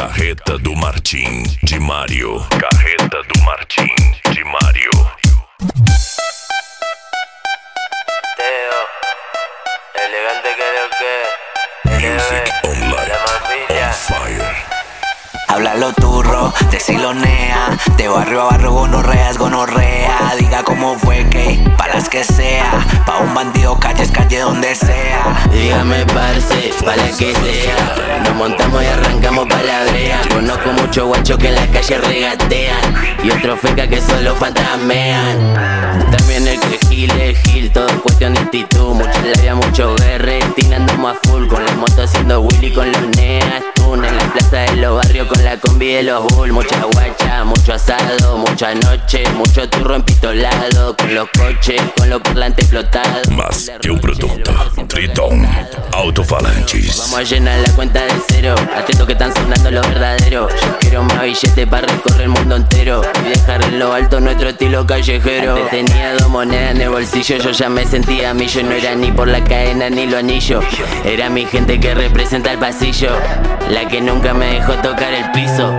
Carreta do Martim, de Mário. Carreta do Martim, de Mário. Teo, elegante que lo que. Music online, on fire. Háblalo turro, desilonea. De barrio a barrio gonorrea es gonorrea. Diga cómo fue que, pa' las que sea. Pa' un bandido calle es calle donde sea. Dígame parce, pa' la que sea. Nos montamos y arrancamos pa' la brea. Conozco muchos guachos que en la calle regatean y otros fecas que solo fantasmean. También el que gil es gil, todo es cuestión de actitud. Mucha labia, mucho berretín, andamos a full. Con la moto haciendo Willy, con los neas tun. En la plaza de los barrios con la combi de los bull. Mucha guacha, mucho asado, mucha noche, mucho turro empistolado. Con los coches, con los parlantes explotados. Más que un producto, Triton Alto-Falantes. Vamos a llenar la cuenta de cero. Atento que están sonando los verdaderos. Yo quiero más billetes para recorrer el mundo entero y dejar en lo alto nuestro estilo callejero. Antes tenía 2 monedas en el bolsillo, yo ya me sentía millo. No era ni por la cadena ni lo anillo. Era mi gente que representa el pasillo, la que nunca me dejó tocar el piso.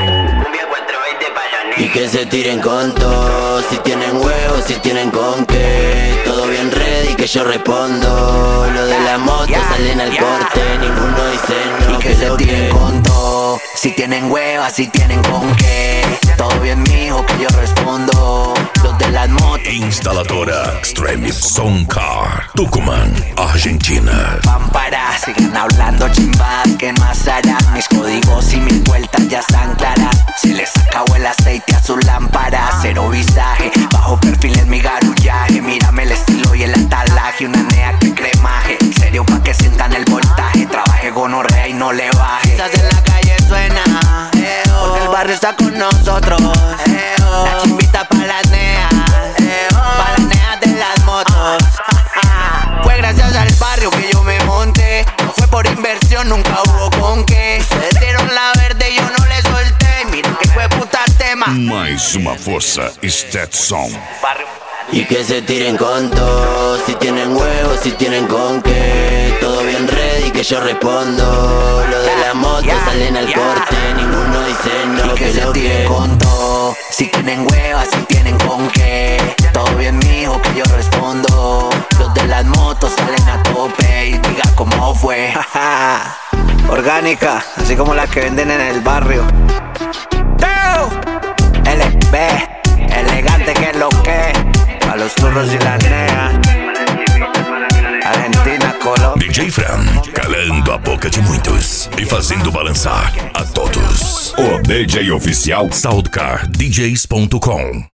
Y que se tiren con todo, si tienen huevos, si tienen con qué. Todo bien ready que yo respondo. Lo de la moto salen al corte, ninguno dice no. Y que se tiren con todo, si tienen huevas, si tienen con qué. Todo bien mijo que yo respondo. Los de las motos. Instaladora Extreme Sound Car, Tucumán, Argentina. Pampara, siguen hablando chimbadas que más harán. Mis códigos y mis vueltas ya están claras. Se les acabó el aceite a su lámpara. Cero visaje, bajo perfil en mi garullaje. Mírame el estilo y el atalaje. Una nea que cremaje, serio pa' que sientan el voltaje. Trabaje gonorrea y no le baje. Quizás en la calle suena, porque el barrio está con nosotros. La chimbita pa' las neas, pa' las neas de las motos. Fue gracias al barrio que yo me monté. No fue por inversión, nunca hubo con qué. Se dieron la verde y yo no le solté. Miren que fue puta tema. Mais uma força, Stetson. Y que se tiren con todo, si tienen huevos, si tienen con qué. Todo bien ready que yo respondo. Lo de la moto salen al corte, ninguno dice no. Y que se tiren con todo, si tienen huevas, si tienen con qué. Todo bien mijo que yo respondo. Los de las motos salen a tope y diga cómo fue. Orgánica, así como la que venden en el barrio. Teo, LB, elegante que es lo que. A los turros y la nea. Argentina, Colombia. DJ Fran, calando a boca de muitos e fazendo balançar a todos. O DJ oficial SoundCarDJs.com.